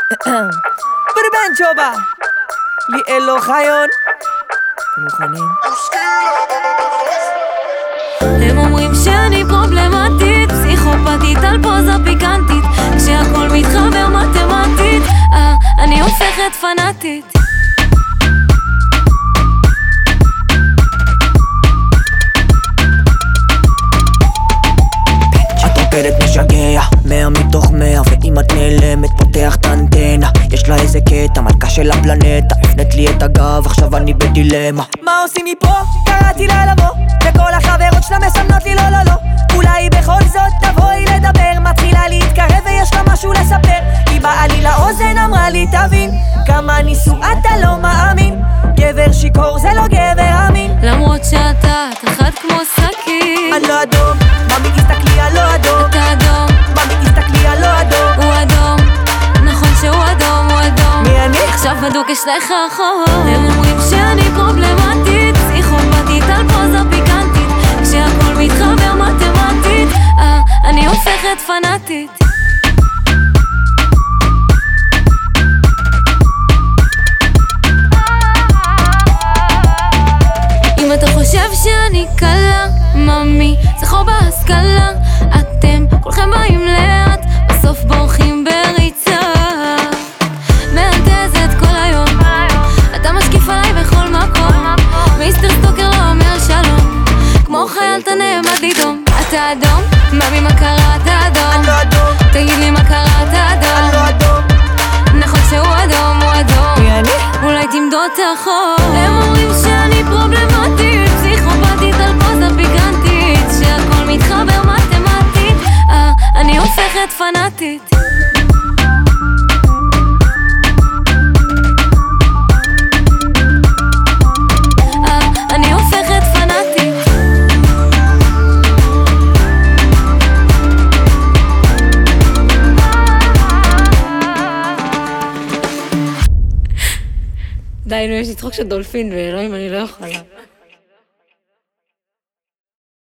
בן צ'ובה ליאל אוחיון. אתם מוכנים? הם אומרים שאני פרובלמטית, פסיכופתית על פוזה פיקנטית, כשהכל מתחבר מתמטית, אני הופכת פנאטית. את רוקדת משגע, 100 מתוך 100, ואם את נעלמת פותח את האנטנה. יש לה איזה קטע, מלכה של הפלנטה, הפנית לי את הגב, עכשיו אני בדילמה. מה עושים מפה? קראתי לה לבוא, וכל החברות שלה מסמנות לי לא לא לא. אולי בכל זאת תבואי לדבר, מתחילה להתקרב ויש לה משהו לספר. היא באה לי לאוזן, אמרה לי תבין, כמה ניסו אתה לא מאמין, גבר שיקור זה לא גבר אמין. למרות שאתה תחת כמו סכין. אני לא אדום, ממי תסתכלי על לא אדום. אתה אדום, ממי תסתכלי על לא אדום. הוא אדום, נכון שהוא אדום, הוא אדום. מי אני? עכשיו בדוק יש לך חור. הם אומרים שאני פרובלמטית, פסיכופתית על פוזה פיקנטית, כשהכל מתחבר מתמטית, אני הופכת פנאטית. אם אתה חושב שאני קלה, ממי, זה חור בהשכלה. אתם כולכם באים לאט, בסוף בורחים בריצה. מהנדזת כל היום, אתה משקיף עליי בכל מקום, מיסטר סטוקר לא אומר שלום, כמו חייל אתה נעמד לדום. אתה אדום? ממי מה קרה? אתה אדום? אני לא אדום. תגיד לי מה קרה? אתה אדום? אני לא אדום. נכון שהוא אדום, הוא אדום. מי אני? אולי תמדוד את החור. הם אומרים שאני פרובלמטית, פסיכופתית על פוזה פיקנטית, שהכל מתחבר מתמטית, אני הופכת פנאטית. אני הופכת פנאטית. די, נו, יש לי צחוק של דולפין, ואלוהים, אני לא יכולה.